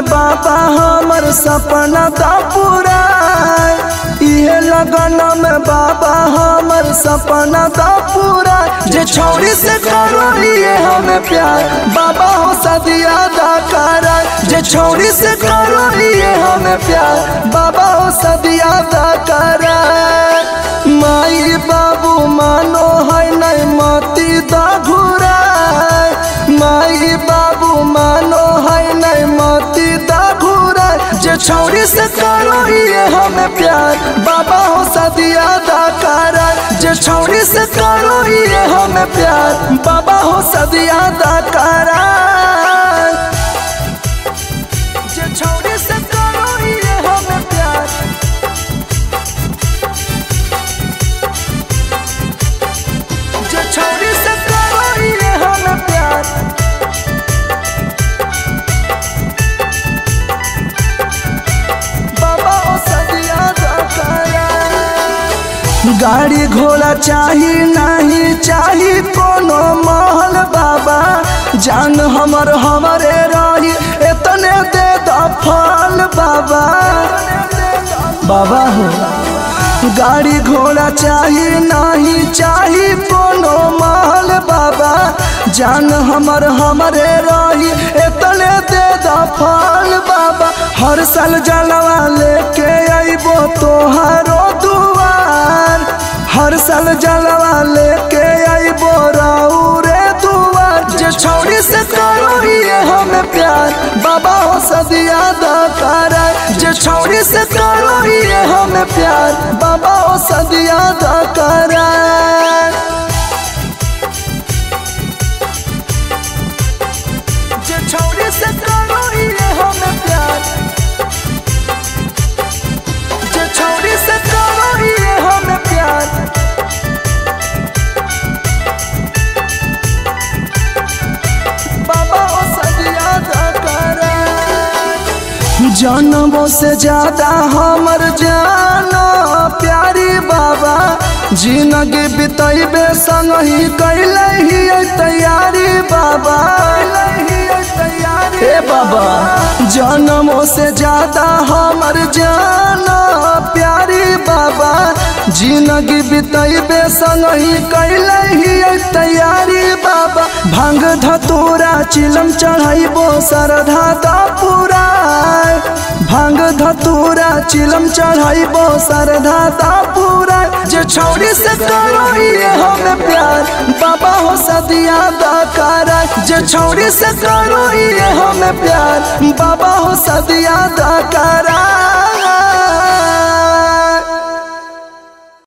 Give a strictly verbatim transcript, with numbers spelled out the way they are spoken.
बाबा हमर सपना दा पूरा इहे लगन में बाबा हमर सपना दा पूरा जे छौरी से करो लिए हमें प्यार बाबा हो सदिया दा करा जे छौरी से करो लिए हमें प्यार बाबा हो सदिया दा करा माई बाबू मानो है नहीं मती दा घुरा माई बाबू मानो है नहीं मती दा घुरा जे छौरी से करो ये हमें प्यार बाबा हो सदिया दा करा जे छौरी से करो ये हमें प्यार बाबा हो सदिया दा करा जे छौरी से करो ये हमें प्यार जे छौरी से करो ये हमें प्यार बाबा हो सदिया दा करा गाड़ी घोड़ा चाही नहीं चाही कोनो महल बाबा जान हमर हमरे रही इतने दे द फल बाबा बाबा हो गाड़ी घोड़ा चाही नहीं चाही कोनो महल बाबा जान हमर हमरे रही इतने दे द फल बाबा हर साल जलवा लेके अइबो तोहारो दुआर हर साल जलवा लेके अइबो रौरे दुआर जे छौरी से करो ये हमें प्यार बाबा हो सदिया दा करा जे छौरी से करो ये हमें प्यार बाबा हो सदिया दा करा जे छौरी से करो ये हमें प्यार जे छौरी से करो ये हमें प्यार बाबा हो सदिया दा करा जानवों से ज्यादा हमर जानो प्यारी बाबा जिंदगी बितैबे संग ही कैले ही तैयारी बाबा हे बाबा जन्मों से ज्यादा हमर जानो प्यारी बाबा जिंदगी बितैबे संग ही कैले ही तैयारी बाबा भांग धतूरा चिलम चढ़ाइबो सरधा दा पूरा भांग धतूरा चिलम चढ़ाइबो सरधा दा पूरा जे छौरी से करो ये हमें प्यार बाबा हो सदिया दा करा जे छौरी से करो ये हमें प्यार बाबा हो सदिया दा करा।